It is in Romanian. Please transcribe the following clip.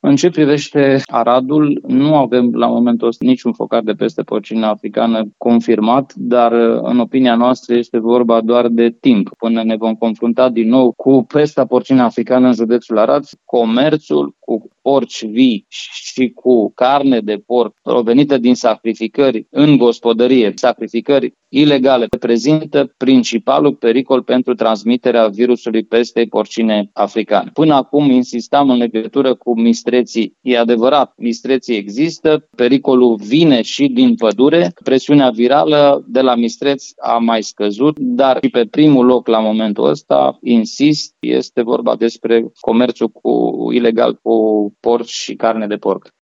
În ce privește aradul, nu avem la momentul ăsta niciun focar de peste porcină africană confirmat, dar în opinia noastră este vorba doar de timp. Până ne vom confrunta din nou cu pesta porcină africană în județul Arad, comerțul cu porci vii și cu carne de porc provenită din sacrificări în gospodărie, sacrificări ilegale, reprezintă principalul pericol pentru transmiterea virusului pestei porcine africane. Până acum insistam în legătură cu mistreții. E adevărat, mistreții există, pericolul vine și din pădure, presiunea virală de la mistreți a mai scăzut, dar și pe primul loc la momentul ăsta, insist, este vorba despre comerțul ilegal cu porci și carne de porc.